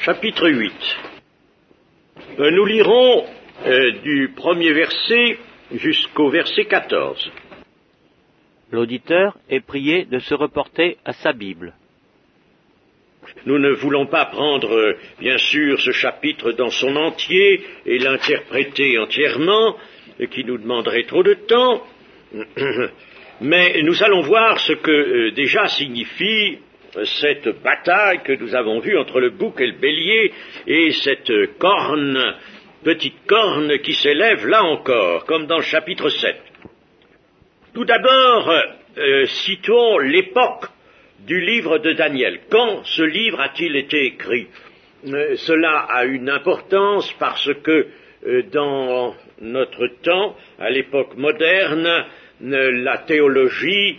Chapitre 8. Nous lirons du premier verset jusqu'au verset 14. L'auditeur est prié de se reporter à sa Bible. Nous ne voulons pas prendre, bien sûr, ce chapitre dans son entier et l'interpréter entièrement, qui nous demanderait trop de temps, mais nous allons voir ce que déjà signifie cette bataille que nous avons vue entre le bouc et le bélier, et cette petite corne qui s'élève là encore, comme dans le chapitre 7. Tout d'abord, citons l'époque du livre de Daniel. Quand ce livre a-t-il été écrit? Cela a une importance parce que dans notre temps, à l'époque moderne, la théologie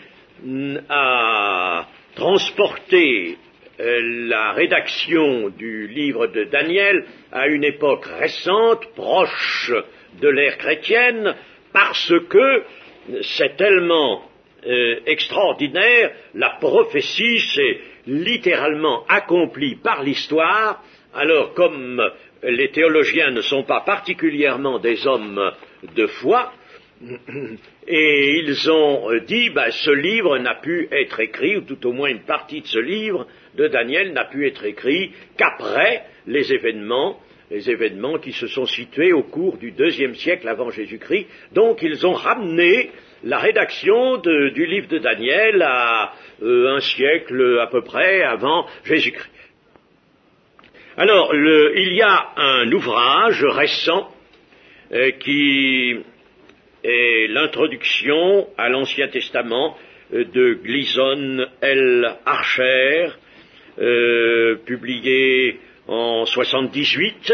a transporté la rédaction du livre de Daniel à une époque récente, proche de l'ère chrétienne, parce que c'est tellement extraordinaire, la prophétie s'est littéralement accomplie par l'histoire. Alors, comme les théologiens ne sont pas particulièrement des hommes de foi, et ils ont dit, ce livre n'a pu être écrit, ou tout au moins une partie de ce livre de Daniel n'a pu être écrit qu'après les événements qui se sont situés au cours du IIe siècle avant Jésus-Christ. Donc ils ont ramené la rédaction du livre de Daniel à un siècle à peu près avant Jésus-Christ. Alors, il y a un ouvrage récent qui est l'introduction à l'Ancien Testament de Gleason L. Archer, publié en 78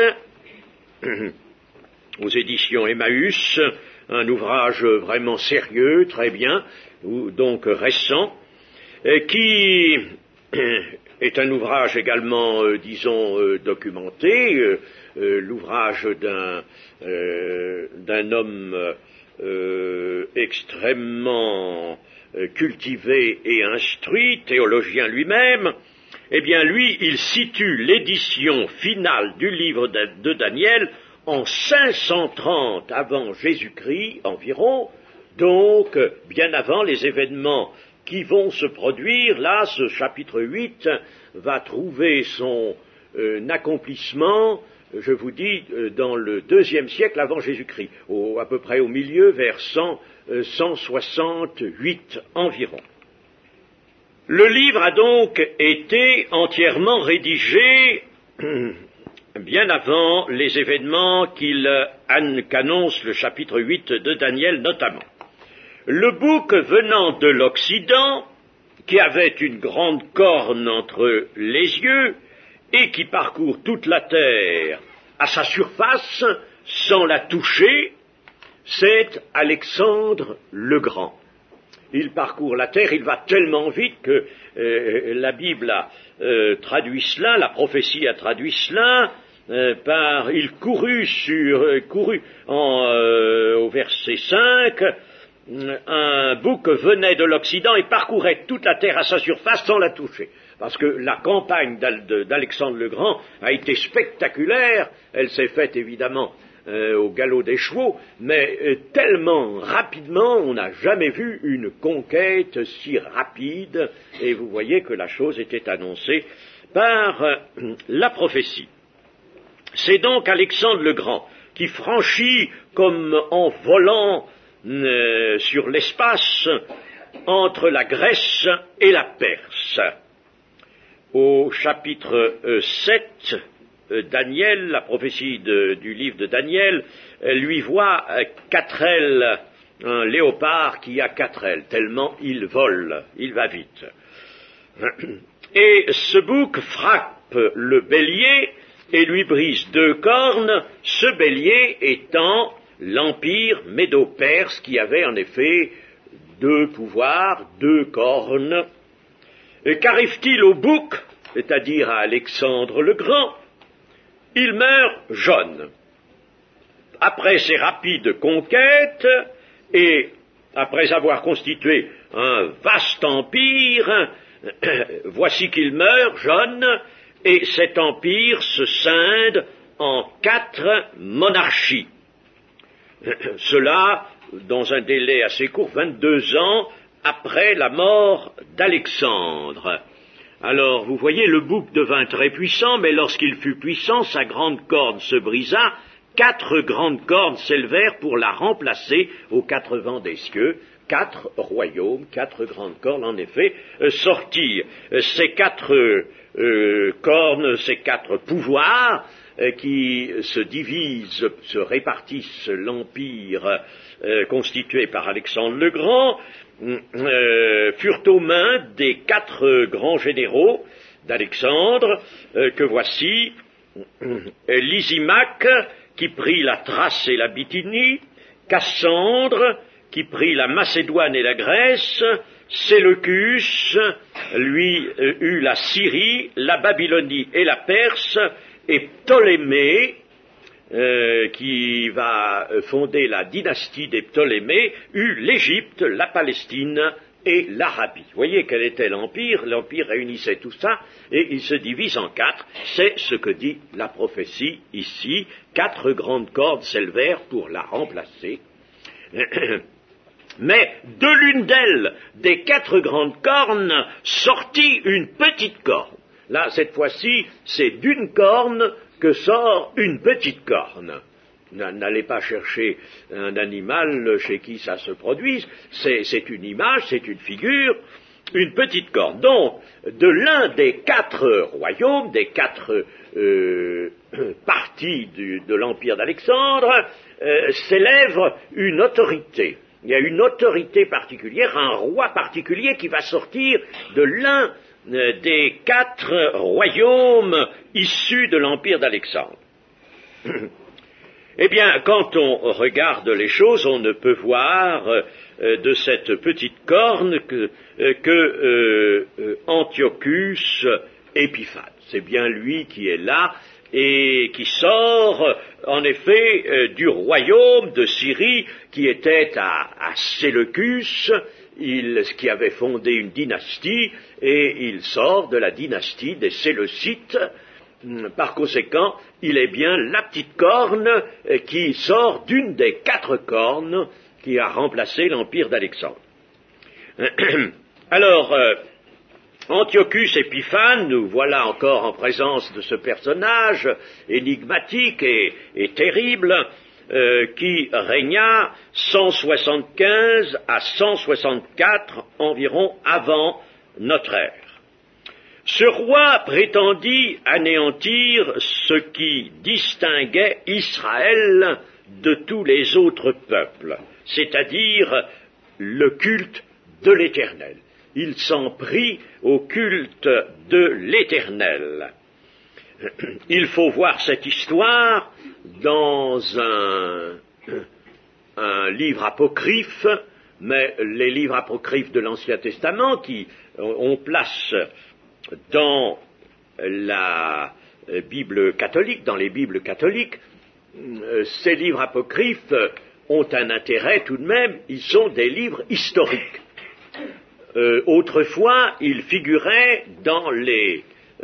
aux éditions Emmaüs, un ouvrage vraiment sérieux, très bien, donc récent, qui est un ouvrage également, documenté, l'ouvrage d'un homme extrêmement cultivé et instruit, théologien lui-même. Eh bien, lui, il situe l'édition finale du livre de Daniel en 530 avant Jésus-Christ environ, donc bien avant les événements qui vont se produire. Là, ce chapitre 8 va trouver son accomplissement, je vous dis, dans le IIe siècle avant Jésus-Christ, à peu près au milieu, vers 168 environ. Le livre a donc été entièrement rédigé bien avant les événements qu'annonce le chapitre 8 de Daniel notamment. Le bouc venant de l'Occident, qui avait une grande corne entre les yeux, et qui parcourt toute la terre à sa surface, sans la toucher, c'est Alexandre le Grand. Il parcourt la terre, il va tellement vite que la Bible a traduit cela, la prophétie a traduit cela, il courut au verset 5, un bouc venait de l'Occident et parcourait toute la terre à sa surface sans la toucher. Parce que la campagne d'Alexandre le Grand a été spectaculaire, elle s'est faite évidemment au galop des chevaux, mais tellement rapidement, on n'a jamais vu une conquête si rapide, et vous voyez que la chose était annoncée par la prophétie. C'est donc Alexandre le Grand qui franchit comme en volant sur l'espace entre la Grèce et la Perse. Au chapitre 7, Daniel, la prophétie du livre de Daniel, lui voit 4 ailes, un léopard qui a 4 ailes, tellement il vole, il va vite. Et ce bouc frappe le bélier et lui brise 2 cornes, ce bélier étant l'empire médo-perse qui avait en effet 2 pouvoirs, 2 cornes. Et qu'arrive-t-il au bouc, c'est-à-dire à Alexandre le Grand? Il meurt jeune. Après ces rapides conquêtes, et après avoir constitué un vaste empire, voici qu'il meurt jeune, et cet empire se scinde en 4 monarchies. Cela dans un délai assez court, 22 ans après la mort d'Alexandre. Alors, vous voyez, le bouc devint très puissant, mais lorsqu'il fut puissant, sa grande corde se brisa, 4 grandes cordes s'élevèrent pour la remplacer aux 4 vents des cieux. 4 royaumes, 4 grandes cornes, en effet, sortirent. Ces 4 cornes, ces 4 pouvoirs qui se divisent, se répartissent l'empire constitué par Alexandre le Grand, furent aux mains des 4 grands généraux d'Alexandre, que voici: Lysimaque, qui prit la Thrace et la Bithynie, Cassandre, qui prit la Macédoine et la Grèce, Séleucus, lui, eut la Syrie, la Babylonie et la Perse, et Ptolémée, qui va fonder la dynastie des Ptolémées, eut l'Égypte, la Palestine et l'Arabie. Vous voyez quel était l'Empire? L'Empire réunissait tout ça, et il se divise en 4. C'est ce que dit la prophétie ici. 4 grandes cordes s'élevèrent pour la remplacer. Mais de l'une d'elles, des 4 grandes cornes, sortit une petite corne. Là, cette fois-ci, c'est d'une corne que sort une petite corne. N'allez pas chercher un animal chez qui ça se produise, c'est une image, c'est une figure, une petite corne. Donc, de l'un des 4 royaumes, des 4 parties de l'Empire d'Alexandre, s'élève une autorité. Il y a une autorité particulière, un roi particulier qui va sortir de l'un des 4 royaumes issus de l'Empire d'Alexandre. Eh bien, quand on regarde les choses, on ne peut voir de cette petite corne que Antiochus Épiphane. C'est bien lui qui est là et qui sort, en effet, du royaume de Syrie qui était à Séleucus, qui avait fondé une dynastie, et il sort de la dynastie des Séleucites. Par conséquent, il est bien la petite corne qui sort d'une des 4 cornes qui a remplacé l'Empire d'Alexandre. Alors, Antiochus Épiphane, nous voilà encore en présence de ce personnage énigmatique et terrible, qui régna 175 à 164 environ avant notre ère. Ce roi prétendit anéantir ce qui distinguait Israël de tous les autres peuples, c'est-à-dire le culte de l'Éternel. Il s'en prit au culte de l'Éternel. Il faut voir cette histoire dans un livre apocryphe, mais les livres apocryphes de l'Ancien Testament qui on place dans la Bible catholique, dans les Bibles catholiques, ces livres apocryphes ont un intérêt tout de même, ils sont des livres historiques. Autrefois, ils figuraient dans les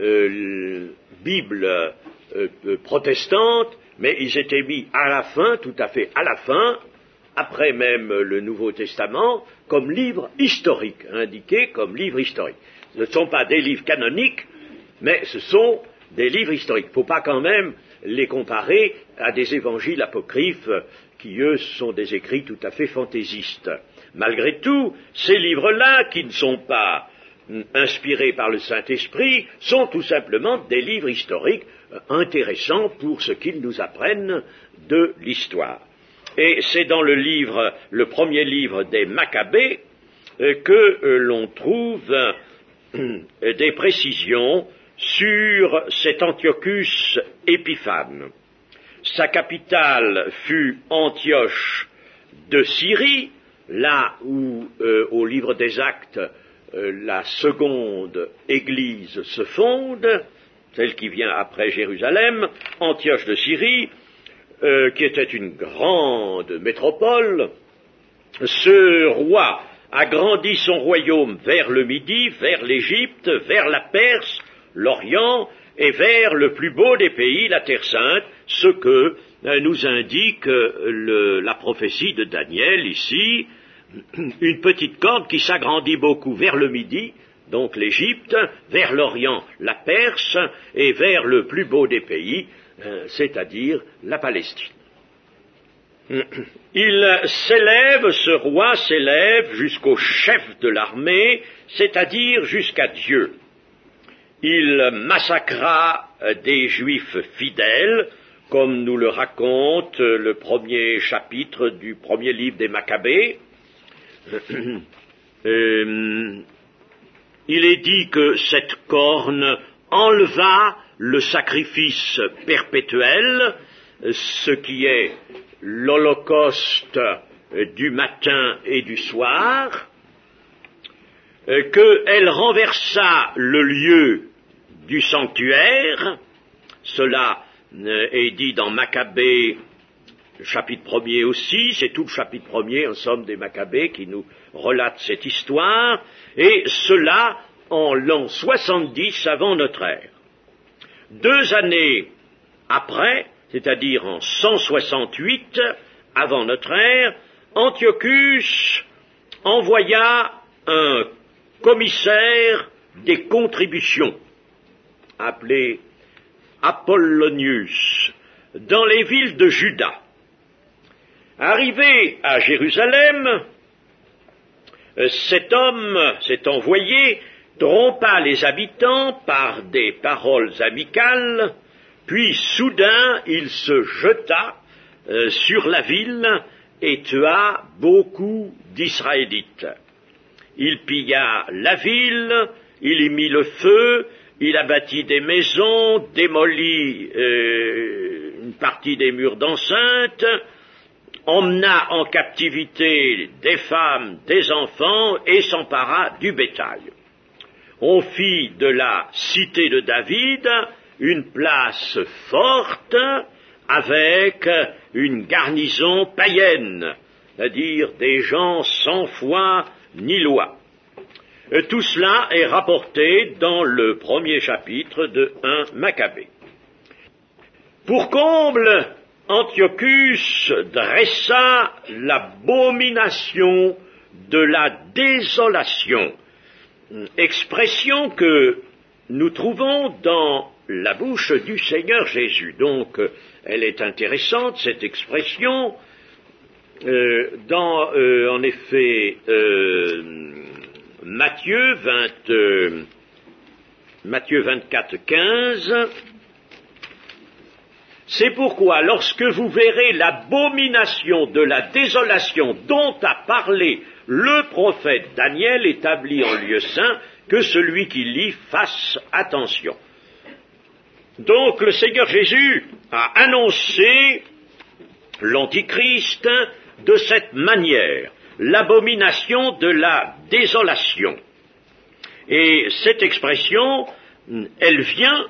Bibles protestantes, mais ils étaient mis à la fin, tout à fait à la fin, après même le Nouveau Testament, comme livres historiques, indiqués comme livres historiques. Ce ne sont pas des livres canoniques, mais ce sont des livres historiques. Il ne faut pas quand même les comparer à des évangiles apocryphes qui, eux, sont des écrits tout à fait fantaisistes. Malgré tout, ces livres-là, qui ne sont pas inspirés par le Saint-Esprit, sont tout simplement des livres historiques intéressants pour ce qu'ils nous apprennent de l'histoire. Et c'est dans le premier livre des Maccabées, que l'on trouve des précisions sur cet Antiochus Épiphane. Sa capitale fut Antioche de Syrie, là où, au livre des Actes, la seconde église se fonde, celle qui vient après Jérusalem, Antioche de Syrie, qui était une grande métropole. Ce roi agrandit son royaume vers le Midi, vers l'Égypte, vers la Perse, l'Orient, et vers le plus beau des pays, la Terre Sainte, ce que nous indique la prophétie de Daniel ici, une petite corde qui s'agrandit beaucoup vers le midi, donc l'Égypte, vers l'Orient, la Perse, et vers le plus beau des pays, c'est-à-dire la Palestine. Ce roi s'élève jusqu'au chef de l'armée, c'est-à-dire jusqu'à Dieu. Il massacra des Juifs fidèles, comme nous le raconte le premier chapitre du premier livre des Maccabées. Il est dit que cette corne enleva le sacrifice perpétuel, ce qui est l'holocauste du matin et du soir, qu'elle renversa le lieu du sanctuaire, cela est dit dans Maccabées, chapitre 1er aussi, c'est tout le chapitre 1er en somme des Maccabées qui nous relate cette histoire, et cela en l'an 70 avant notre ère. 2 années après, c'est-à-dire en 168 avant notre ère, Antiochus envoya un commissaire des contributions, appelé Apollonius, dans les villes de Juda. Arrivé à Jérusalem, cet homme, cet envoyé, trompa les habitants par des paroles amicales, puis soudain il se jeta sur la ville et tua beaucoup d'Israélites. Il pilla la ville, il y mit le feu, il abattit des maisons, démolit une partie des murs d'enceinte, emmena en captivité des femmes, des enfants et s'empara du bétail. On fit de la cité de David une place forte avec une garnison païenne, c'est-à-dire des gens sans foi ni loi. Tout cela est rapporté dans le premier chapitre de 1 Maccabée. Pour comble, Antiochus dressa l'abomination de la désolation, expression que nous trouvons dans la bouche du Seigneur Jésus. Donc, elle est intéressante, cette expression, en effet, Matthieu 24, 15, c'est pourquoi, lorsque vous verrez l'abomination de la désolation dont a parlé le prophète Daniel établi en lieu saint, que celui qui lit fasse attention. Donc le Seigneur Jésus a annoncé l'Antichrist de cette manière, l'abomination de la désolation. Et cette expression, elle vient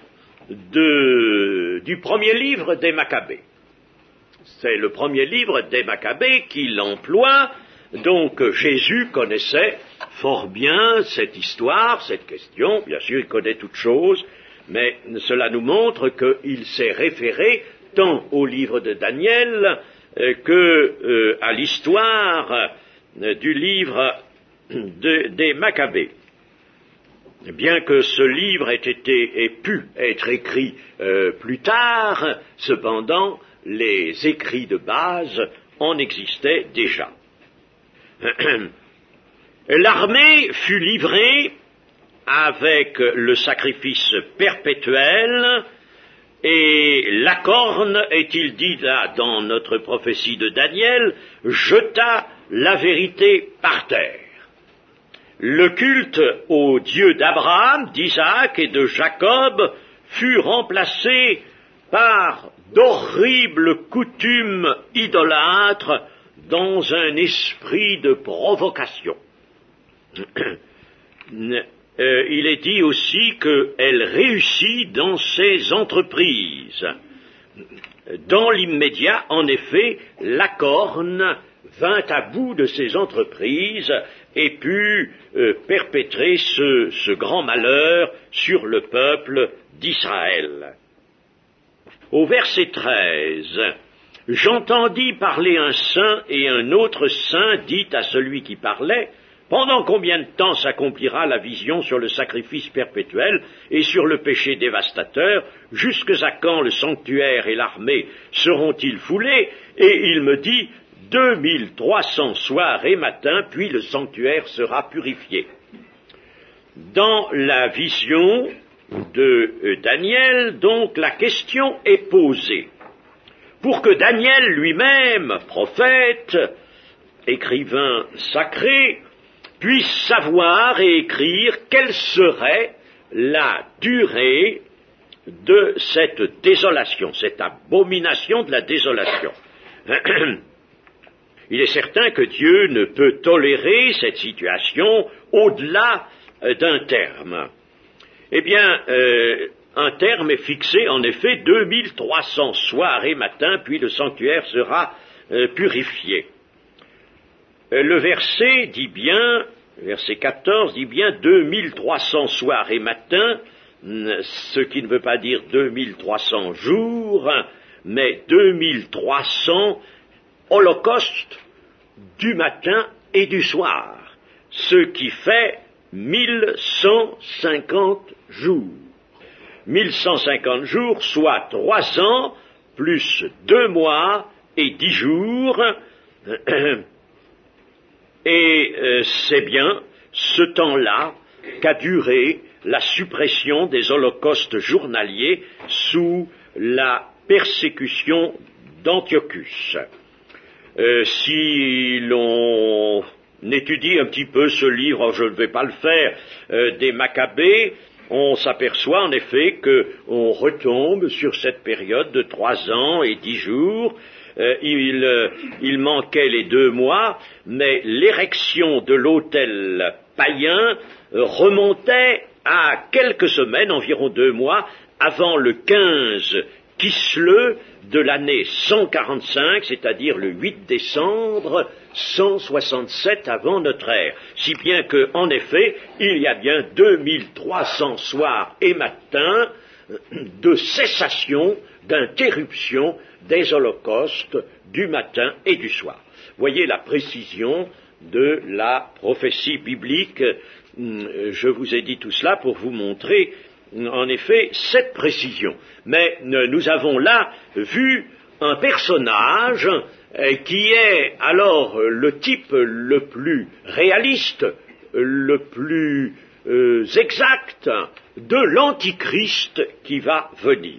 du premier livre des Maccabées. C'est le premier livre des Maccabées qui l'emploie, donc Jésus connaissait fort bien cette histoire, cette question, bien sûr il connaît toutes choses, mais cela nous montre qu'il s'est référé tant au livre de Daniel que à l'histoire du livre des Maccabées. Bien que ce livre ait pu être écrit plus tard, cependant, les écrits de base en existaient déjà. L'armée fut livrée avec le sacrifice perpétuel, et la corne, est-il dit là dans notre prophétie de Daniel, jeta la vérité par terre. Le culte au Dieu d'Abraham, d'Isaac et de Jacob fut remplacé par d'horribles coutumes idolâtres dans un esprit de provocation. Il est dit aussi qu'elle réussit dans ses entreprises. Dans l'immédiat, en effet, la corne vint à bout de ses entreprises et put perpétrer ce grand malheur sur le peuple d'Israël. Au verset 13, « J'entendis parler un saint, et un autre saint dit à celui qui parlait, « Pendant combien de temps s'accomplira la vision sur le sacrifice perpétuel et sur le péché dévastateur? Jusque à quand le sanctuaire et l'armée seront-ils foulés ?» Et il me dit, 2300 soirs et matins, puis le sanctuaire sera purifié. Dans la vision de Daniel, donc, la question est posée. Pour que Daniel lui-même, prophète, écrivain sacré, puisse savoir et écrire quelle serait la durée de cette désolation, cette abomination de la désolation. Il est certain que Dieu ne peut tolérer cette situation au-delà d'un terme. Eh bien, un terme est fixé, en effet, 2300 soirs et matins, puis le sanctuaire sera purifié. Le verset dit bien, verset 14 dit bien 2300 soirs et matins, ce qui ne veut pas dire 2300 jours, mais 2300 holocaustes du matin et du soir, ce qui fait 1150 jours. 1150 jours, soit 3 ans, plus 2 mois et 10 jours, et c'est bien ce temps-là qu'a duré la suppression des holocaustes journaliers sous la persécution d'Antiochus. Si l'on étudie un petit peu ce livre, je ne vais pas le faire, des Maccabées, on s'aperçoit en effet qu'on retombe sur cette période de 3 ans et 10 jours. Il manquait les 2 mois, mais l'érection de l'autel païen remontait à quelques semaines, environ 2 mois, avant le 15 Kisleu de l'année 145, c'est-à-dire le 8 décembre 167 avant notre ère. Si bien que, en effet, il y a bien 2300 soirs et matins de cessation, d'interruption des holocaustes du matin et du soir. Voyez la précision de la prophétie biblique. Je vous ai dit tout cela pour vous montrer, en effet, cette précision. Mais nous avons là vu un personnage qui est alors le type le plus réaliste, le plus exact de l'Antichrist qui va venir.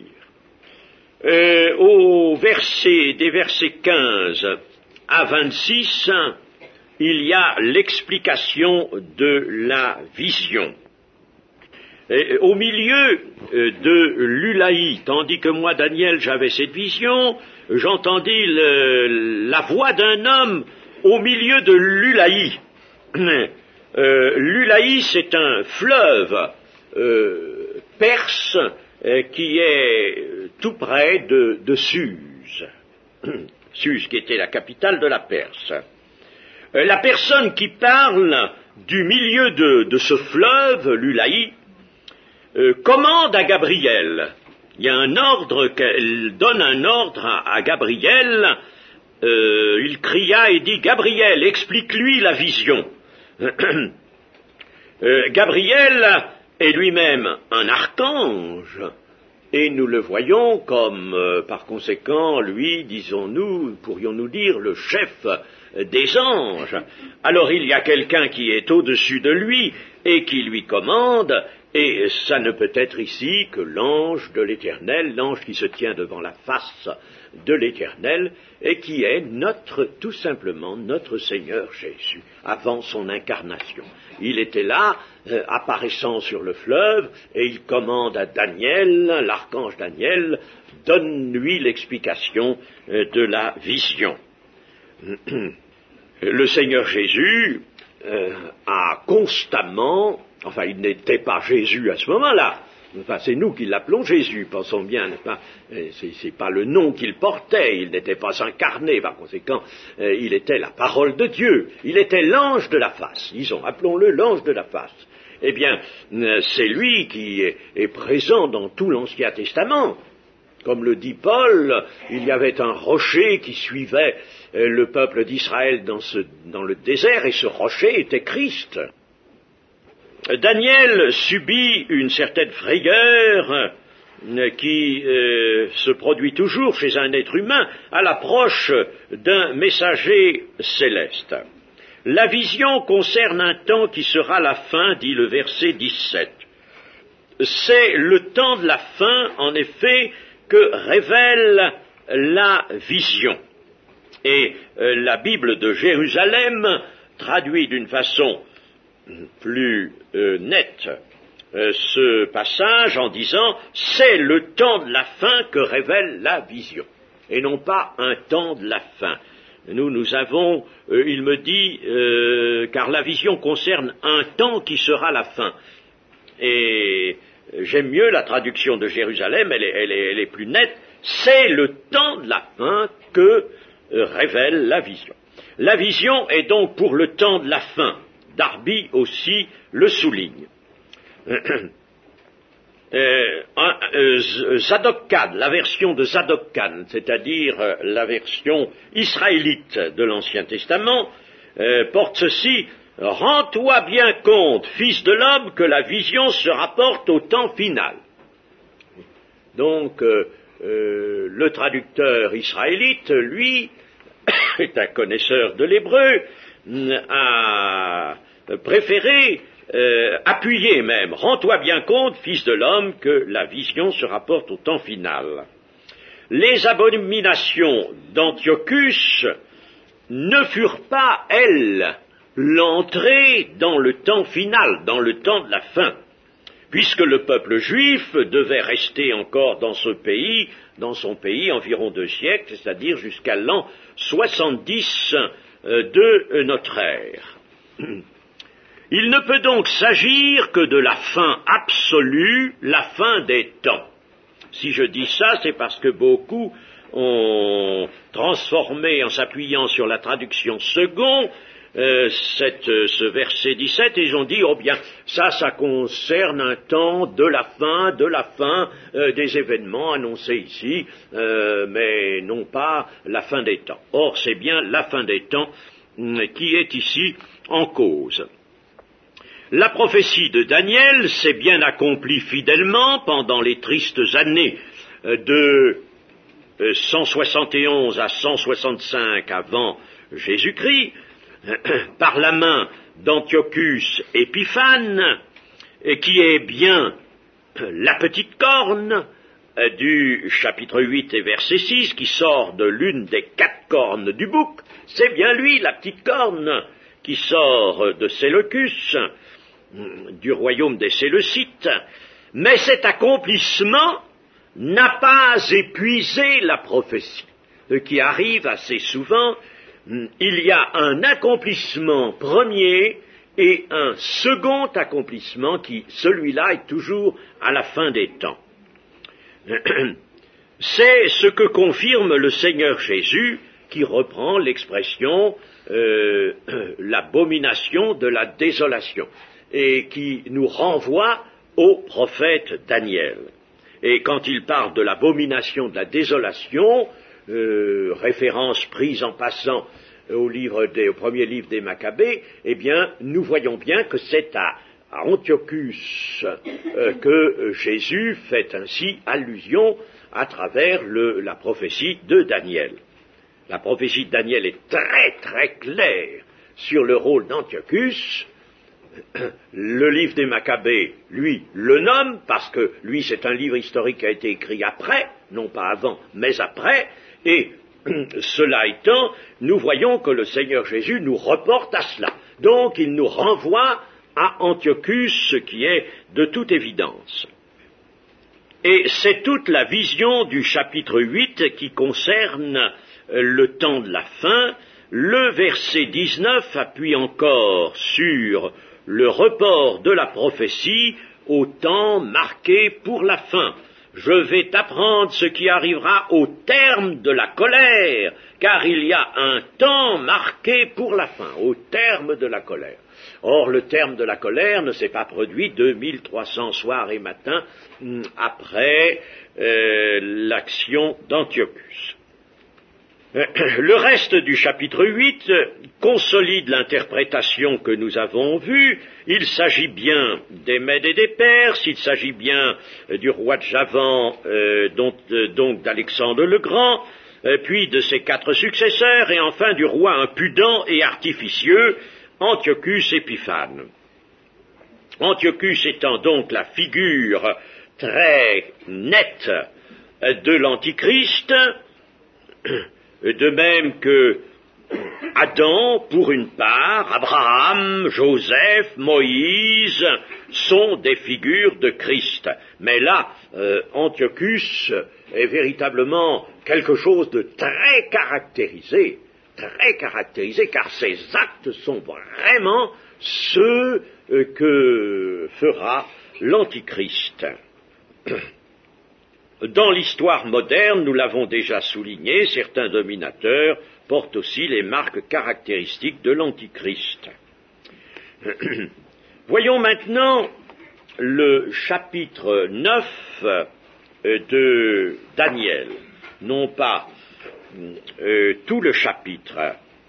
Des versets 15 à 26, il y a l'explication de la vision. Au milieu de l'Ulaï, tandis que moi, Daniel, j'avais cette vision, j'entendis la voix d'un homme au milieu de l'Ulaï. L'Ulaï, c'est un fleuve perse qui est tout près de Suse. Suse, qui était la capitale de la Perse. La personne qui parle du milieu de ce fleuve, l'Ulaï, commande à Gabriel. Il y a un ordre, qu'elle donne un ordre à Gabriel. Il cria et dit, Gabriel, explique-lui la vision. Gabriel est lui-même un archange, et nous le voyons comme, par conséquent, lui, pourrions-nous dire, le chef des anges. Alors il y a quelqu'un qui est au-dessus de lui et qui lui commande, et ça ne peut être ici que l'ange de l'Éternel, l'ange qui se tient devant la face de l'Éternel, et qui est tout simplement notre Seigneur Jésus, avant son incarnation. Il était là, apparaissant sur le fleuve, et il commande à Daniel, l'archange Daniel, donne-lui l'explication de la vision. Le Seigneur Jésus a constamment, enfin il n'était pas Jésus à ce moment-là, Enfin, c'est nous qui l'appelons Jésus, pensons bien, n'est-ce pas? C'est pas le nom qu'il portait, il n'était pas incarné, par conséquent, il était la parole de Dieu, il était l'ange de la face, disons, appelons-le l'ange de la face. Eh bien, c'est lui qui est présent dans tout l'Ancien Testament. Comme le dit Paul, il y avait un rocher qui suivait le peuple d'Israël dans le désert, et ce rocher était Christ. Daniel subit une certaine frayeur qui se produit toujours chez un être humain à l'approche d'un messager céleste. La vision concerne un temps qui sera la fin, dit le verset 17. C'est le temps de la fin, en effet, que révèle la vision. Et la Bible de Jérusalem traduit d'une façon plus nette ce passage en disant « c'est le temps de la fin que révèle la vision », et non pas un temps de la fin. Nous avons, il me dit, car la vision concerne un temps qui sera la fin. Et j'aime mieux la traduction de Jérusalem, elle est plus nette. C'est le temps de la fin que révèle la vision. La vision est donc pour le temps de la fin. Darby aussi le souligne. Zadok Khan, la version de Zadok Khan, c'est-à-dire la version israélite de l'Ancien Testament, porte ceci: « Rends-toi bien compte, fils de l'homme, que la vision se rapporte au temps final. » Donc, le traducteur israélite, lui, est un connaisseur de l'hébreu, a préféré appuyer même, rends-toi bien compte, fils de l'homme, que la vision se rapporte au temps final. Les abominations d'Antiochus ne furent pas, elles, l'entrée dans le temps final, dans le temps de la fin, puisque le peuple juif devait rester encore dans son pays environ 2 siècles, c'est-à-dire jusqu'à l'an 70 de notre ère. Il ne peut donc s'agir que de la fin absolue, la fin des temps. Si je dis ça, c'est parce que beaucoup ont transformé, en s'appuyant sur la traduction seconde, ce verset 17, et ils ont dit, oh bien, ça concerne un temps de la fin des événements annoncés ici, mais non pas la fin des temps. Or, c'est bien la fin des temps qui est ici en cause. La prophétie de Daniel s'est bien accomplie fidèlement pendant les tristes années de 171 à 165 avant Jésus-Christ, par la main d'Antiochus Épiphane, qui est bien la petite corne du chapitre 8 et verset 6, qui sort de l'une des 4 cornes du bouc. C'est bien lui, la petite corne, qui sort de Séleucus, du royaume des Séleucites, mais cet accomplissement n'a pas épuisé la prophétie. Ce qui arrive assez souvent, il y a un accomplissement premier et un second accomplissement qui, celui-là, est toujours à la fin des temps. C'est ce que confirme le Seigneur Jésus, qui reprend l'expression l'abomination de la désolation, et qui nous renvoie au prophète Daniel. Et quand il parle de l'abomination de la désolation, référence prise en passant au premier livre des Maccabées, eh bien, nous voyons bien que c'est à Antiochus que Jésus fait ainsi allusion à travers la prophétie de Daniel. La prophétie de Daniel est très très claire sur le rôle d'Antiochus. Le livre des Maccabées, lui, le nomme, parce que lui, c'est un livre historique qui a été écrit après, non pas avant, mais après, et cela étant, nous voyons que le Seigneur Jésus nous reporte à cela. Donc, il nous renvoie à Antiochus, ce qui est de toute évidence. Et c'est toute la vision du chapitre 8 qui concerne le temps de la fin. Le verset 19 appuie encore sur le report de la prophétie au temps marqué pour la fin. Je vais t'apprendre ce qui arrivera au terme de la colère, car il y a un temps marqué pour la fin, au terme de la colère. Or, le terme de la colère ne s'est pas produit 2300 soirs et matins après l'action d'Antiochus. Le reste du chapitre 8 consolide l'interprétation que nous avons vue. Il s'agit bien des Mèdes et des Perses, il s'agit bien du roi de Javan, donc d'Alexandre le Grand, puis de ses 4 successeurs, et enfin du roi impudent et artificieux, Antiochus Épiphane. Antiochus étant donc la figure très nette de l'Antichrist, de même que Adam, pour une part, Abraham, Joseph, Moïse, sont des figures de Christ. Mais là, Antiochus est véritablement quelque chose de très caractérisé, car ses actes sont vraiment ceux que fera l'Antichrist. Dans l'histoire moderne, nous l'avons déjà souligné, certains dominateurs portent aussi les marques caractéristiques de l'Antichrist. Voyons maintenant le chapitre 9 de Daniel, non pas tout le chapitre,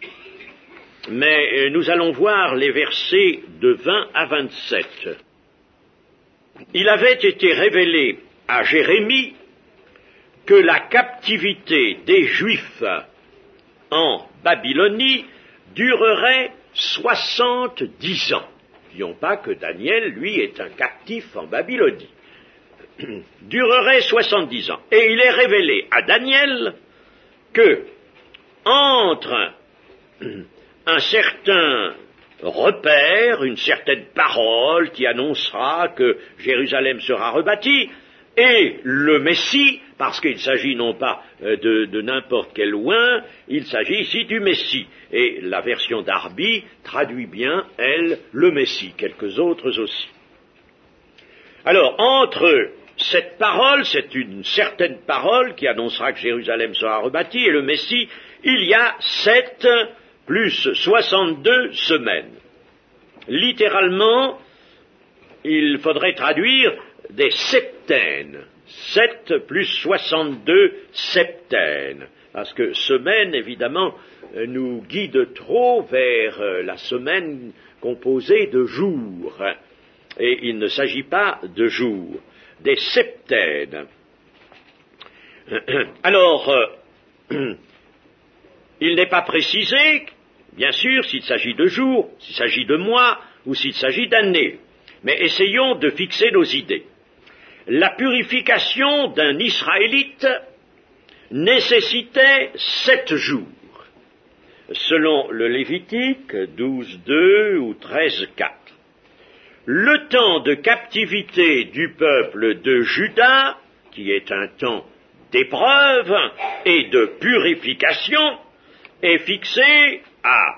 mais nous allons voir les versets de 20 à 27. Il avait été révélé à Jérémie que la captivité des Juifs en Babylonie durerait 70 ans. N'oublions pas que Daniel, lui, est un captif en Babylonie. Durerait 70 ans. Et il est révélé à Daniel que, entre un certain repère, une certaine parole qui annoncera que Jérusalem sera rebâtie, et le Messie, parce qu'il s'agit non pas de n'importe quel loin, il s'agit ici du Messie. Et la version d'Arby traduit bien, elle, le Messie, quelques autres aussi. Alors, entre cette parole, c'est une certaine parole qui annoncera que Jérusalem sera rebâtie, et le Messie, il y a 7 plus 62 semaines. Littéralement, il faudrait traduire des septaines. 7 plus 62 septaines. Parce que semaine, évidemment, nous guide trop vers la semaine composée de jours. Et il ne s'agit pas de jours, des septaines. Alors, il n'est pas précisé, bien sûr, s'il s'agit de jours, s'il s'agit de mois, ou s'il s'agit d'années. Mais essayons de fixer nos idées. La purification d'un Israélite nécessitait 7 jours, selon le Lévitique 12.2 ou 13.4. Le temps de captivité du peuple de Juda, qui est un temps d'épreuve et de purification, est fixé à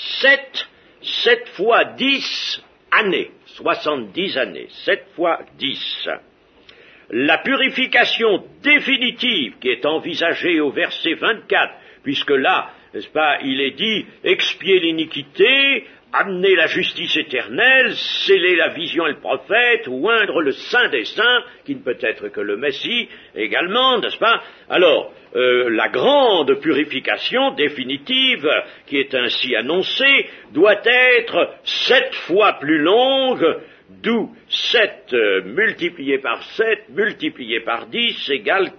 7 fois 10 années, 70 années, 7 fois 10. La purification définitive qui est envisagée au verset 24, puisque là, n'est-ce pas, il est dit expier l'iniquité, amener la justice éternelle, sceller la vision et le prophète, oindre le Saint des Saints, qui ne peut être que le Messie également, n'est-ce pas? Alors, la grande purification définitive, qui est ainsi annoncée, doit être 7 fois plus longue, d'où 7 multiplié par 7 multiplié par 10 égale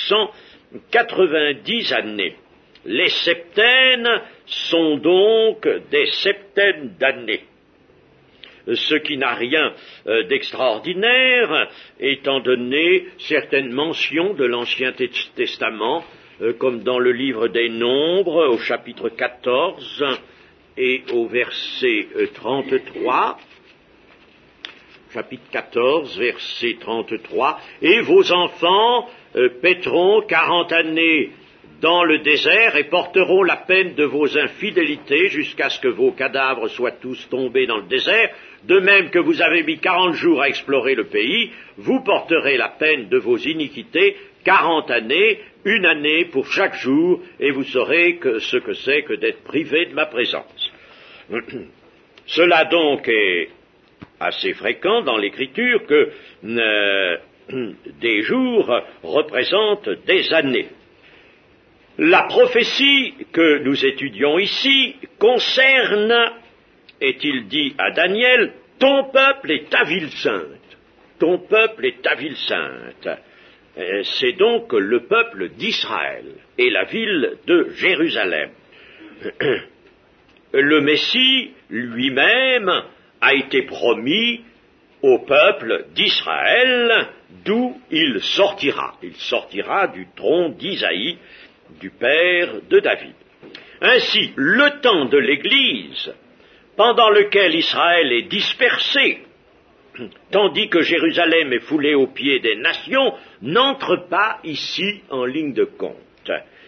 490 années. Les septaines sont donc des septaines d'années, ce qui n'a rien d'extraordinaire, étant donné certaines mentions de l'Ancien Testament, comme dans le livre des Nombres, au chapitre 14 et au verset 33, chapitre 14, verset 33, « Et vos enfants paîtront 40 années dans le désert et porteront la peine de vos infidélités jusqu'à ce que vos cadavres soient tous tombés dans le désert. De même que vous avez mis 40 jours à explorer le pays, vous porterez la peine de vos iniquités 40 années, 1 année pour chaque jour, et vous saurez ce que c'est que d'être privé de ma présence. Cela donc est assez fréquent dans l'Écriture que des jours représentent des années. La prophétie que nous étudions ici concerne, est-il dit à Daniel, ton peuple est ta ville sainte. Ton peuple est ta ville sainte. C'est donc le peuple d'Israël et la ville de Jérusalem. Le Messie lui-même a été promis au peuple d'Israël, d'où il sortira. Il sortira du trône d'Isaïe, du père de David. Ainsi, le temps de l'Église, pendant lequel Israël est dispersé, tandis que Jérusalem est foulée aux pieds des nations, n'entre pas ici en ligne de compte.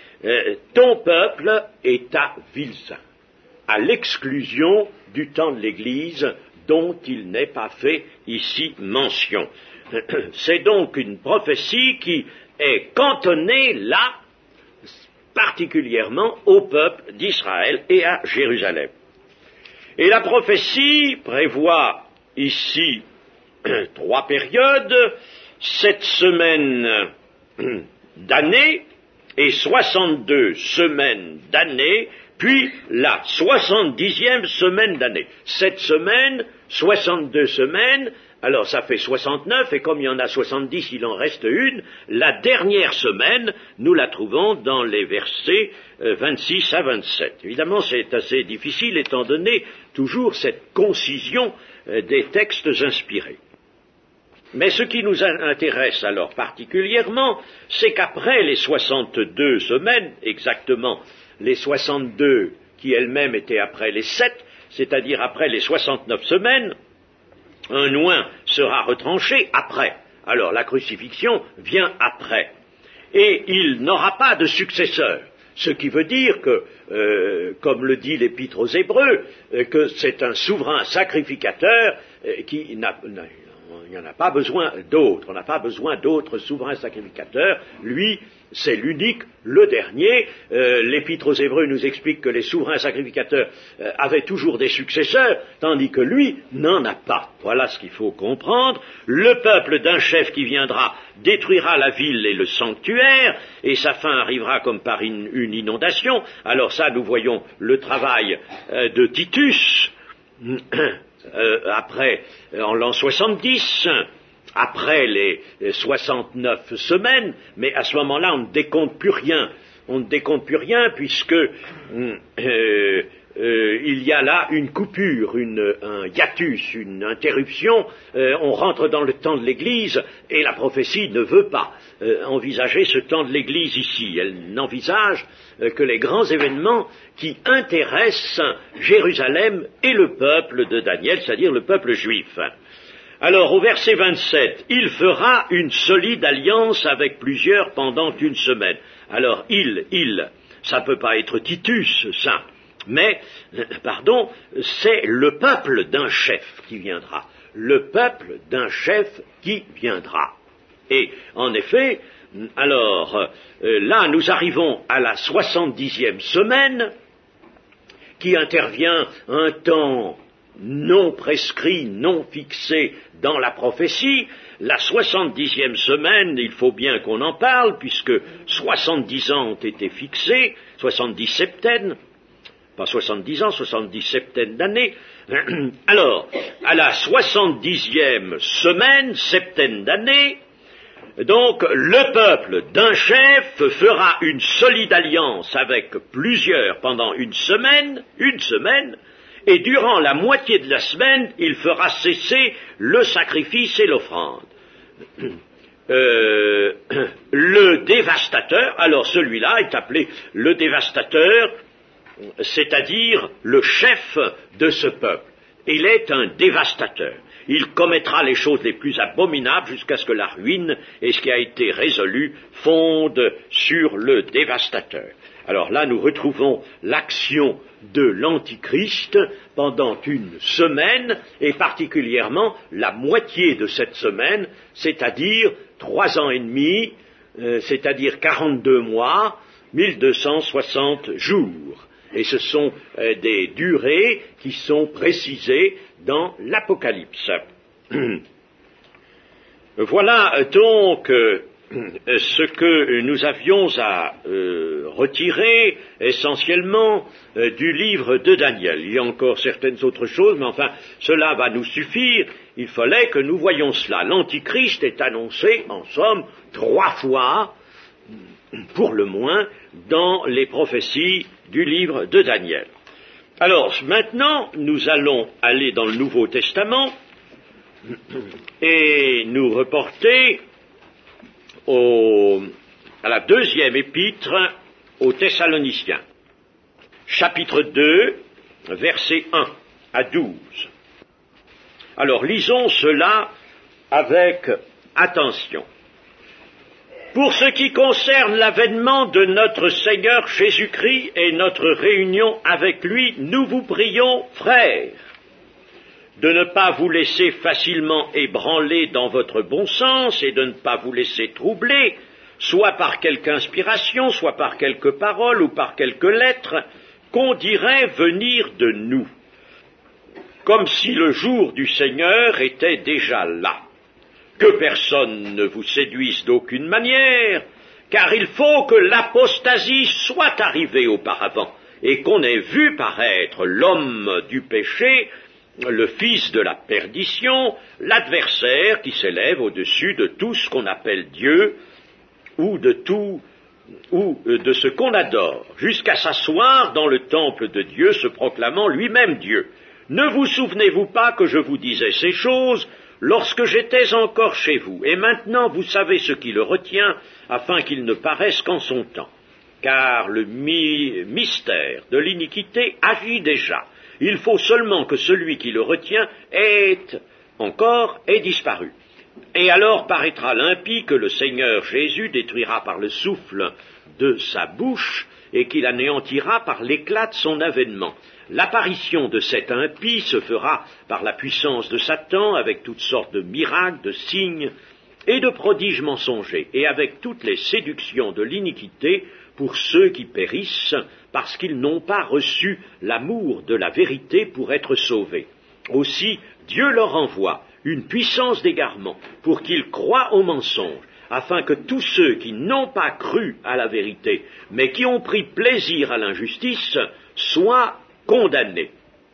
Ton peuple est ta ville sainte, à l'exclusion du temps de l'Église dont il n'est pas fait ici mention. C'est donc une prophétie qui est cantonnée là, particulièrement au peuple d'Israël et à Jérusalem. Et la prophétie prévoit ici 3 périodes, 7 semaines d'année et 62 semaines d'année, puis la 70e semaine d'année. 7 semaines, 62 semaines, alors ça fait 69, et comme il y en a 70, il en reste une. La dernière semaine, nous la trouvons dans les versets 26 à 27. Évidemment, c'est assez difficile, étant donné toujours cette concision des textes inspirés. Mais ce qui nous intéresse alors particulièrement, c'est qu'après les 62 semaines, exactement les 62 qui elles-mêmes étaient après les 7, c'est-à-dire après les 69 semaines, un oint sera retranché après. Alors la crucifixion vient après. Et il n'aura pas de successeur. Ce qui veut dire que, comme le dit l'Épître aux Hébreux, que c'est un souverain sacrificateur qui il n'y en a pas besoin d'autres. On n'a pas besoin d'autres souverains sacrificateurs. Lui, c'est l'unique, le dernier. L'Épître aux Hébreux nous explique que les souverains sacrificateurs avaient toujours des successeurs, tandis que lui n'en a pas. Voilà ce qu'il faut comprendre. Le peuple d'un chef qui viendra détruira la ville et le sanctuaire, et sa fin arrivera comme par une inondation. Alors ça, nous voyons le travail de Titus, après, en l'an 70, après les 69 semaines, mais à ce moment-là, on ne décompte plus rien. On ne décompte plus rien puisque il y a là une coupure, un hiatus, une interruption. On rentre dans le temps de l'Église et la prophétie ne veut pas envisager ce temps de l'Église ici. Elle n'envisage que les grands événements qui intéressent Jérusalem et le peuple de Daniel, c'est-à-dire le peuple juif. Alors, au verset 27, « Il fera une solide alliance avec plusieurs pendant 1 semaine. » Alors, ça ne peut pas être Titus, ça, mais, c'est le peuple d'un chef qui viendra. Le peuple d'un chef qui viendra. Et, en effet, alors, là, nous arrivons à la 70e semaine, qui intervient un temps non prescrit, non fixé dans la prophétie. La 70e semaine, il faut bien qu'on en parle, puisque 70 ans ont été fixés, 70 septaines, pas 70 ans, 70 septaines d'années. Alors, à la 70e semaine, septaine d'années, donc le peuple d'un chef fera une solide alliance avec plusieurs pendant une semaine, et durant la moitié de la semaine, il fera cesser le sacrifice et l'offrande. Le dévastateur, alors celui-là est appelé le dévastateur, c'est-à-dire le chef de ce peuple. Il est un dévastateur. il commettra les choses les plus abominables jusqu'à ce que la ruine et ce qui a été résolu fondent sur le dévastateur. Alors là, nous retrouvons l'action de l'Antichrist pendant une semaine, et particulièrement la moitié de cette semaine, c'est-à-dire 3 ans et demi, c'est-à-dire 42 mois, 1260 jours. Et ce sont des durées qui sont précisées dans l'Apocalypse. Voilà donc ce que nous avions à retirer essentiellement du livre de Daniel. Il y a encore certaines autres choses, mais enfin, cela va nous suffire. Il fallait que nous voyions cela. L'Antichrist est annoncé, en somme, 3 fois, pour le moins, dans les prophéties du livre de Daniel. Alors, maintenant, nous allons aller dans le Nouveau Testament et nous reporter à la 2e épître aux Thessaloniciens, chapitre 2, versets 1 à 12. Alors, lisons cela avec attention. Pour ce qui concerne l'avènement de notre Seigneur Jésus-Christ et notre réunion avec lui, nous vous prions, frères, de ne pas vous laisser facilement ébranler dans votre bon sens et de ne pas vous laisser troubler, soit par quelque inspiration, soit par quelque parole ou par quelques lettres, qu'on dirait venir de nous, comme si le jour du Seigneur était déjà là. Que personne ne vous séduise d'aucune manière, car il faut que l'apostasie soit arrivée auparavant, et qu'on ait vu paraître l'homme du péché, le fils de la perdition, l'adversaire qui s'élève au-dessus de tout ce qu'on appelle Dieu, ou de ce qu'on adore, jusqu'à s'asseoir dans le temple de Dieu, se proclamant lui-même Dieu. Ne vous souvenez-vous pas que je vous disais ces choses lorsque j'étais encore chez vous, et maintenant vous savez ce qui le retient, afin qu'il ne paraisse qu'en son temps. Car le mystère de l'iniquité agit déjà. Il faut seulement que celui qui le retient ait disparu. Et alors paraîtra l'impie que le Seigneur Jésus détruira par le souffle de sa bouche, et qu'il anéantira par l'éclat de son avènement. L'apparition de cet impie se fera par la puissance de Satan, avec toutes sortes de miracles, de signes et de prodiges mensongers, et avec toutes les séductions de l'iniquité pour ceux qui périssent, parce qu'ils n'ont pas reçu l'amour de la vérité pour être sauvés. Aussi, Dieu leur envoie une puissance d'égarement pour qu'ils croient au mensonge, afin que tous ceux qui n'ont pas cru à la vérité, mais qui ont pris plaisir à l'injustice, soient condamnés.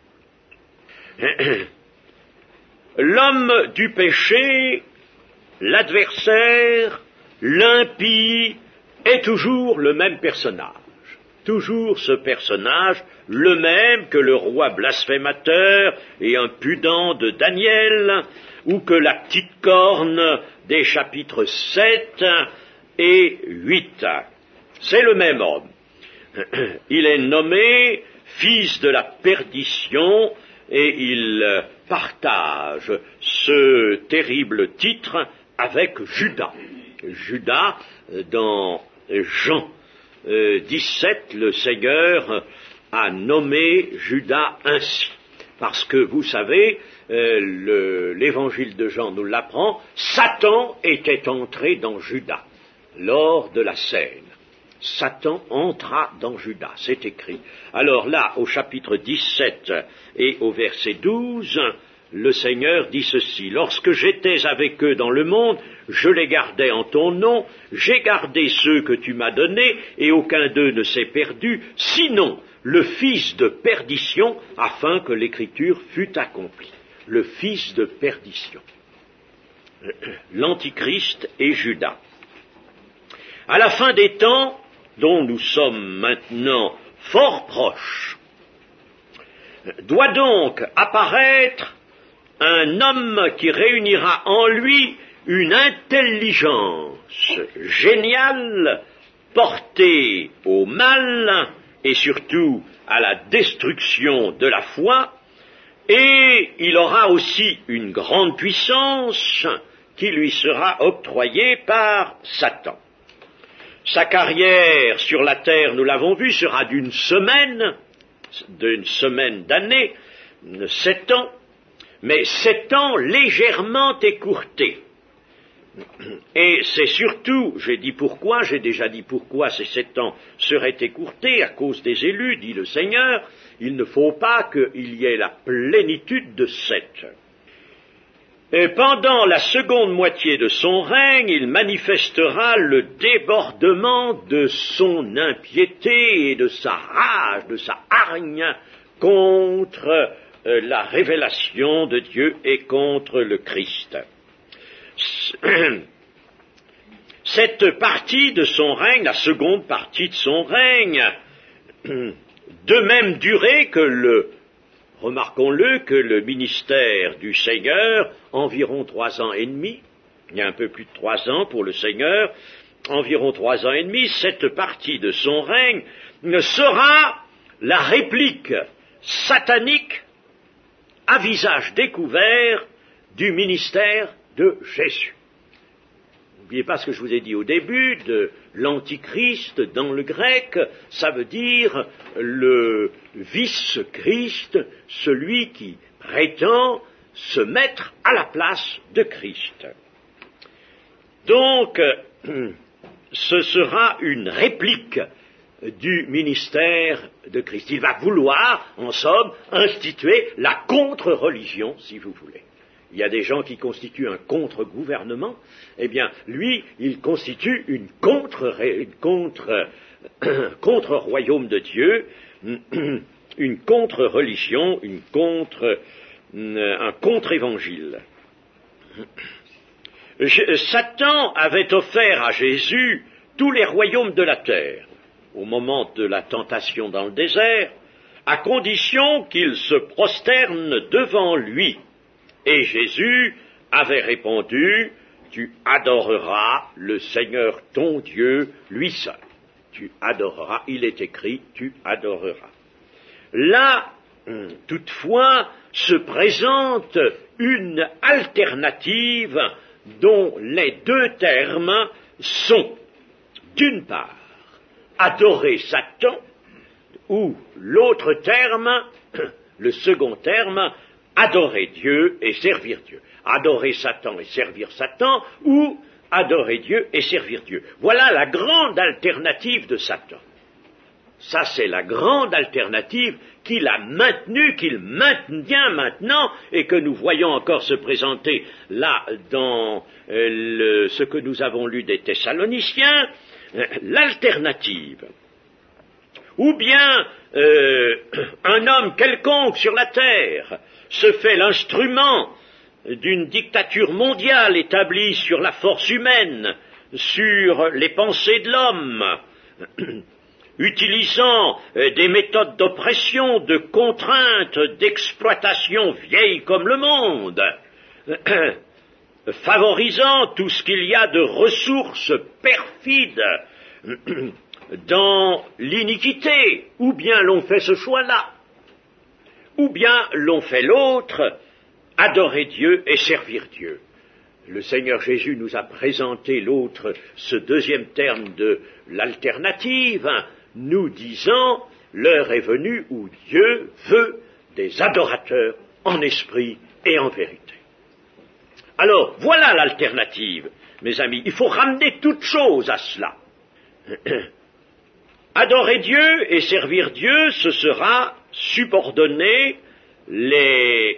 L'homme du péché, l'adversaire, l'impie, est toujours le même personnage. Toujours ce personnage, le même que le roi blasphémateur et impudent de Daniel, ou que la petite corne des chapitres 7 et 8. C'est le même homme. Il est nommé fils de la perdition et il partage ce terrible titre avec Judas. Judas, dans Jean 17, le Seigneur a nommé Judas ainsi. Parce que, vous savez, l'évangile de Jean nous l'apprend, Satan était entré dans Judas lors de la scène. Satan entra dans Judas, c'est écrit. Alors là, au chapitre 17 et au verset 12, le Seigneur dit ceci: « Lorsque j'étais avec eux dans le monde, je les gardais en ton nom, j'ai gardé ceux que tu m'as donnés, et aucun d'eux ne s'est perdu, sinon le fils de perdition, afin que l'écriture fût accomplie. » Le fils de perdition. L'Antichrist et Judas. À la fin des temps, dont nous sommes maintenant fort proches, doit donc apparaître un homme qui réunira en lui une intelligence géniale portée au mal et surtout à la destruction de la foi, et il aura aussi une grande puissance qui lui sera octroyée par Satan. Sa carrière sur la terre, nous l'avons vu, sera d'une semaine d'année, 7 ans, mais 7 ans légèrement écourtés. Et c'est surtout, j'ai déjà dit pourquoi ces 7 ans seraient écourtés à cause des élus, dit le Seigneur, il ne faut pas qu'il y ait la plénitude de 7. Et pendant la seconde moitié de son règne, il manifestera le débordement de son impiété et de sa rage, de sa hargne contre la révélation de Dieu et contre le Christ. Cette partie de son règne, la seconde partie de son règne, de même durée que remarquons-le, que le ministère du Seigneur, environ 3 ans et demi, il y a un peu plus de 3 ans pour le Seigneur, environ 3 ans et demi, cette partie de son règne sera la réplique satanique à visage découvert du ministère de Jésus. N'oubliez pas ce que je vous ai dit au début de l'antichrist dans le grec, ça veut dire le vice-Christ, celui qui prétend se mettre à la place de Christ. Donc, ce sera une réplique du ministère de Christ. Il va vouloir, en somme, instituer la contre-religion, si vous voulez. Il y a des gens qui constituent un contre-gouvernement, eh bien, lui, il constitue une contre-royaume de Dieu, une contre-religion, un contre-évangile. Satan avait offert à Jésus tous les royaumes de la terre, au moment de la tentation dans le désert, à condition qu'il se prosterne devant lui. Et Jésus avait répondu, « Tu adoreras le Seigneur ton Dieu, lui seul. Tu adoreras, il est écrit, tu adoreras. » Là, toutefois, se présente une alternative dont les 2 termes sont, d'une part, adorer Satan, ou l'autre terme, le second terme, adorer Dieu et servir Dieu. Adorer Satan et servir Satan, ou adorer Dieu et servir Dieu. Voilà la grande alternative de Satan. Ça, c'est la grande alternative qu'il a maintenue, qu'il maintient maintenant, et que nous voyons encore se présenter là dans ce que nous avons lu des Thessaloniciens, l'alternative. Ou bien un homme quelconque sur la terre se fait l'instrument d'une dictature mondiale établie sur la force humaine, sur les pensées de l'homme, utilisant des méthodes d'oppression, de contrainte, d'exploitation vieilles comme le monde, favorisant tout ce qu'il y a de ressources perfides dans l'iniquité, ou bien l'on fait ce choix-là, ou bien l'on fait l'autre, adorer Dieu et servir Dieu. Le Seigneur Jésus nous a présenté ce deuxième terme de l'alternative, nous disant, l'heure est venue où Dieu veut des adorateurs en esprit et en vérité. Alors, voilà l'alternative, mes amis. Il faut ramener toute chose à cela. Adorer Dieu et servir Dieu, ce sera subordonner les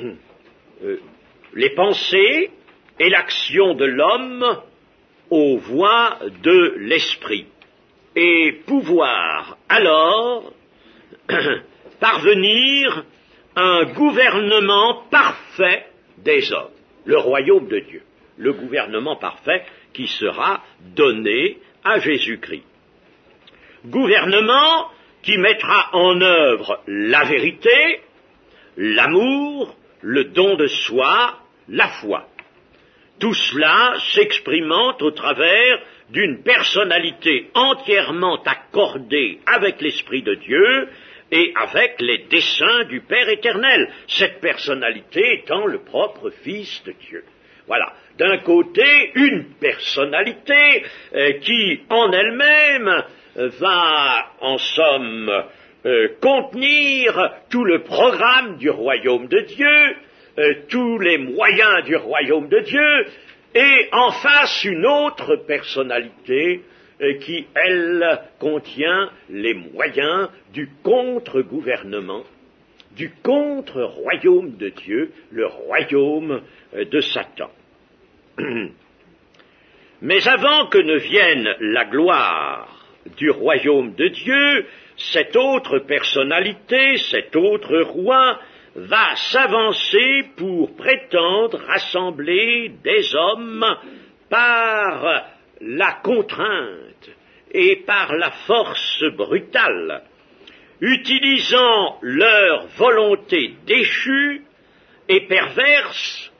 pensées et l'action de l'homme aux voies de l'esprit, et pouvoir alors parvenir à un gouvernement parfait des hommes, le royaume de Dieu, le gouvernement parfait qui sera donné à Jésus-Christ. Gouvernement qui mettra en œuvre la vérité, l'amour, le don de soi, la foi. Tout cela s'exprimant au travers d'une personnalité entièrement accordée avec l'Esprit de Dieu, et avec les desseins du Père éternel, cette personnalité étant le propre Fils de Dieu. Voilà, d'un côté, une personnalité qui, en elle-même, va, en somme, contenir tout le programme du royaume de Dieu, tous les moyens du royaume de Dieu, et en face une autre personnalité qui, elle, contient les moyens du contre-gouvernement, du contre-royaume de Dieu, le royaume de Satan. Mais avant que ne vienne la gloire du royaume de Dieu, cette autre personnalité, cet autre roi, va s'avancer pour prétendre rassembler des hommes par la contrainte et par la force brutale, utilisant leur volonté déchue et perverse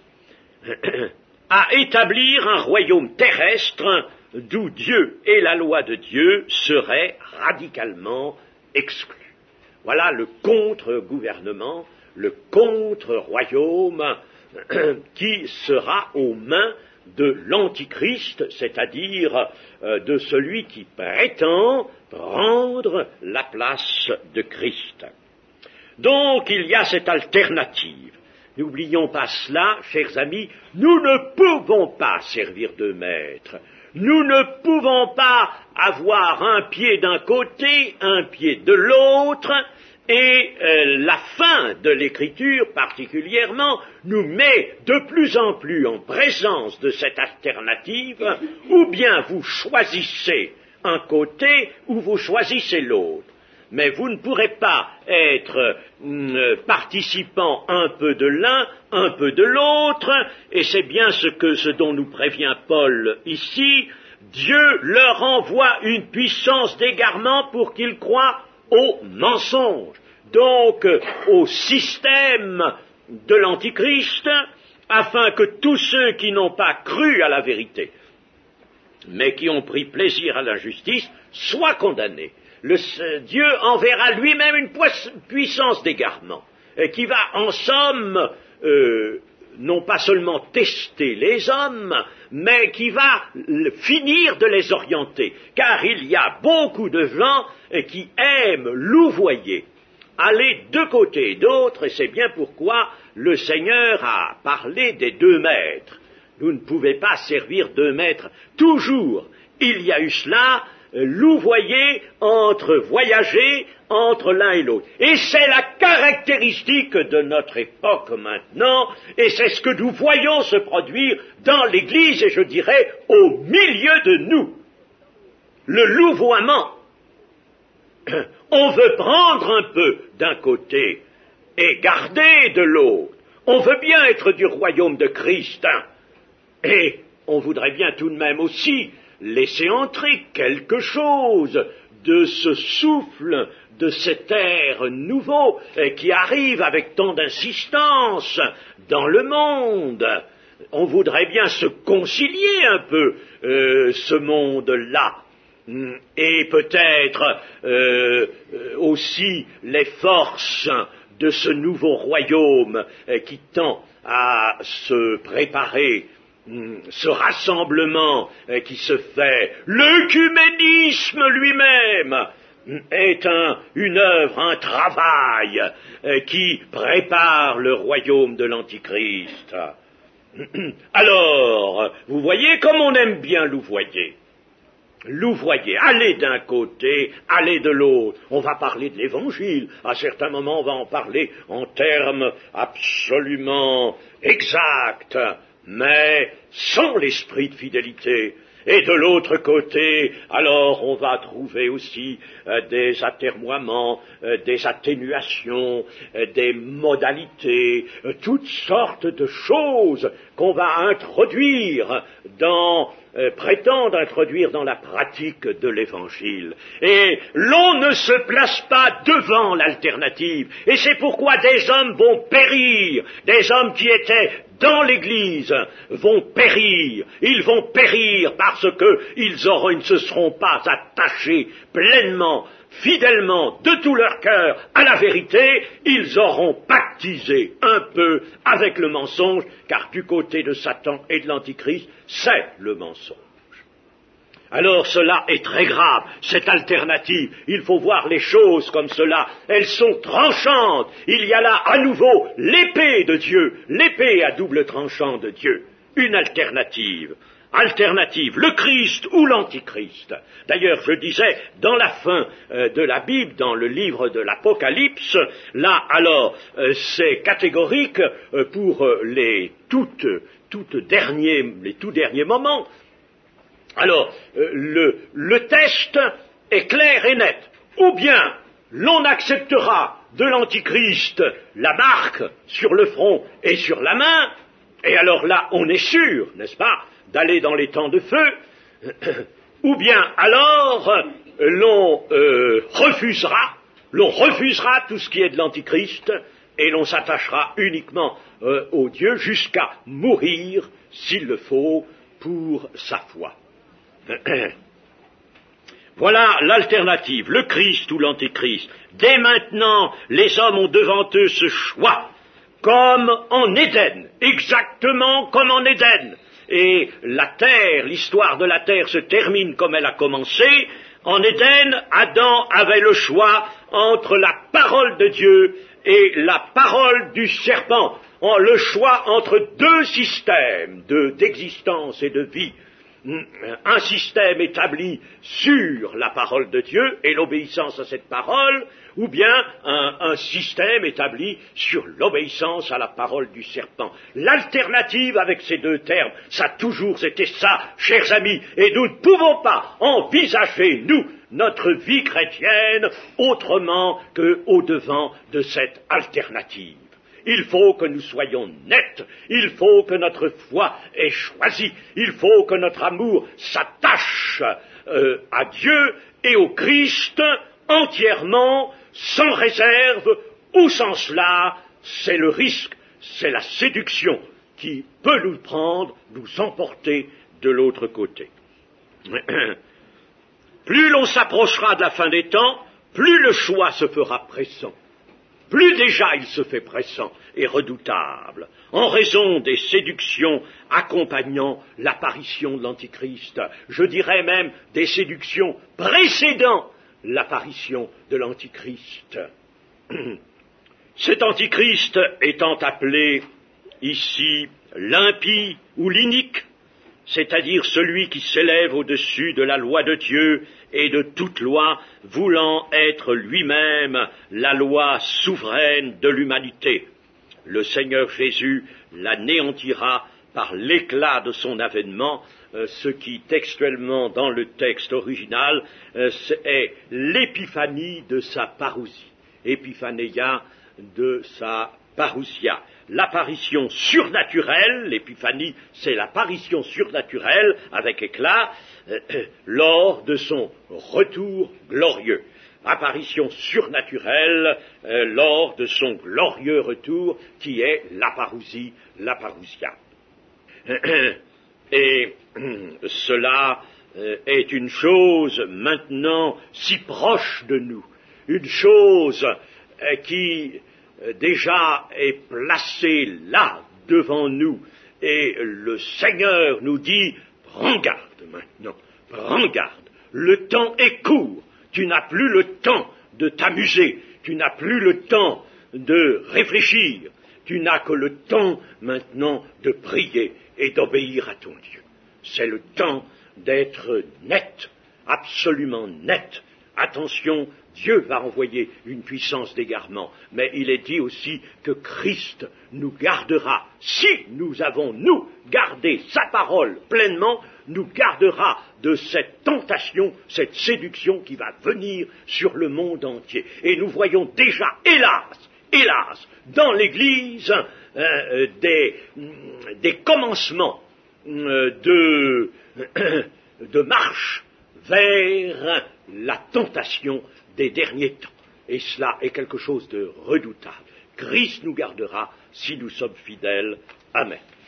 à établir un royaume terrestre d'où Dieu et la loi de Dieu seraient radicalement exclus. Voilà le contre-gouvernement, le contre-royaume qui sera aux mains de l'Antichrist, c'est-à-dire de celui qui prétend prendre la place de Christ. Donc il y a cette alternative. N'oublions pas cela, chers amis, nous ne pouvons pas servir de maître. Nous ne pouvons pas avoir un pied d'un côté, un pied de l'autre, et la fin de l'Écriture particulièrement nous met de plus en plus en présence de cette alternative, ou bien vous choisissez un côté ou vous choisissez l'autre. Mais vous ne pourrez pas être participant un peu de l'un, un peu de l'autre, et c'est bien ce dont nous prévient Paul ici. Dieu leur envoie une puissance d'égarement pour qu'ils croient au mensonge, donc au système de l'Antichrist, afin que tous ceux qui n'ont pas cru à la vérité, mais qui ont pris plaisir à l'injustice, soient condamnés. Dieu enverra lui-même une puissance d'égarement, qui va en somme non pas seulement tester les hommes, mais qui va finir de les orienter, car il y a beaucoup de gens qui aiment louvoyer, aller de côté et d'autre, et c'est bien pourquoi le Seigneur a parlé des 2 maîtres. Vous ne pouvez pas servir 2 maîtres. Toujours, il y a eu cela, louvoyer voyager entre l'un et l'autre. Et c'est la caractéristique de notre époque maintenant, et c'est ce que nous voyons se produire dans l'Église, et je dirais au milieu de nous. Le louvoiement. On veut prendre un peu d'un côté et garder de l'autre. On veut bien être du royaume de Christ, et on voudrait bien tout de même aussi laisser entrer quelque chose de ce souffle, de cet air nouveau qui arrive avec tant d'insistance dans le monde. On voudrait bien se concilier un peu ce monde-là, et peut-être aussi les forces de ce nouveau royaume qui tend à se préparer, ce rassemblement qui se fait, l'œcuménisme lui-même est une œuvre, un travail qui prépare le royaume de l'Antichrist. Alors, vous voyez comme on aime bien louvoyer. Louvoyer, aller d'un côté, aller de l'autre. On va parler de l'Évangile, à certains moments on va en parler en termes absolument exacts, mais sans l'esprit de fidélité. Et de l'autre côté, alors on va trouver aussi des atermoiements, des atténuations, des modalités, toutes sortes de choses qu'on va introduire prétendre introduire dans la pratique de l'Évangile. Et l'on ne se place pas devant l'alternative. Et c'est pourquoi des hommes vont périr, des hommes qui étaient dans l'Église vont périr. Ils vont périr parce qu'ils ne se seront pas attachés pleinement, fidèlement, de tout leur cœur à la vérité. Ils auront pactisé un peu avec le mensonge, car du côté de Satan et de l'Antichrist, c'est le mensonge. Alors cela est très grave, cette alternative. Il faut voir les choses comme cela. Elles sont tranchantes. Il y a là à nouveau l'épée de Dieu, l'épée à double tranchant de Dieu. Une alternative. Alternative, le Christ ou l'Antichrist. D'ailleurs, je disais, dans la fin de la Bible, dans le livre de l'Apocalypse, là, alors, c'est catégorique pour les tout derniers moments. Alors, le test est clair et net. Ou bien, l'on acceptera de l'Antichrist la marque sur le front et sur la main, et alors là, on est sûr, n'est-ce pas, d'aller dans les temps de feu, ou bien alors, l'on refusera tout ce qui est de l'Antichrist, et l'on s'attachera uniquement au Dieu jusqu'à mourir, s'il le faut, pour sa foi. Voilà l'alternative, le Christ ou l'Antéchrist. Dès maintenant, les hommes ont devant eux ce choix, comme en Éden, exactement comme en Éden. Et la terre, l'histoire de la terre se termine comme elle a commencé. En Éden, Adam avait le choix entre la parole de Dieu et la parole du serpent, le choix entre deux systèmes d'existence et de vie. Un système établi sur la parole de Dieu et l'obéissance à cette parole, ou bien un système établi sur l'obéissance à la parole du serpent. L'alternative avec ces deux termes, ça a toujours été ça, chers amis, et nous ne pouvons pas envisager, nous, notre vie chrétienne autrement qu'au-devant de cette alternative. Il faut que nous soyons nets, il faut que notre foi ait choisi, il faut que notre amour s'attache à Dieu et au Christ entièrement, sans réserve, ou sans cela, c'est le risque, c'est la séduction qui peut nous prendre, nous emporter de l'autre côté. Plus l'on s'approchera de la fin des temps, plus le choix se fera pressant. Plus déjà il se fait pressant et redoutable, en raison des séductions accompagnant l'apparition de l'Antichrist, je dirais même des séductions précédant l'apparition de l'Antichrist. Cet Antichrist étant appelé ici l'impie ou l'inique, c'est-à-dire celui qui s'élève au-dessus de la loi de Dieu et de toute loi, voulant être lui-même la loi souveraine de l'humanité. Le Seigneur Jésus l'anéantira par l'éclat de son avènement, ce qui textuellement dans le texte original est l'épiphanie de sa parousie, épiphanéia de sa parousia. L'apparition surnaturelle, l'épiphanie, c'est l'apparition surnaturelle avec éclat lors de son retour glorieux. Apparition surnaturelle lors de son glorieux retour qui est la parousie, la parousia. Et cela est une chose maintenant si proche de nous, une chose qui déjà est placée là devant nous, et le Seigneur nous dit « Prends garde maintenant, prends garde, le temps est court, tu n'as plus le temps de t'amuser, tu n'as plus le temps de réfléchir, tu n'as que le temps maintenant de prier et d'obéir à ton Dieu. C'est le temps d'être net, absolument net. Attention, Dieu va envoyer une puissance d'égarement, mais il est dit aussi que Christ nous gardera. Si nous avons, nous, gardé sa parole pleinement, nous gardera de cette tentation, cette séduction qui va venir sur le monde entier. Et nous voyons déjà, hélas, dans l'Église, des commencements de marche vers la tentation des derniers temps. Et cela est quelque chose de redoutable. Christ nous gardera si nous sommes fidèles. Amen.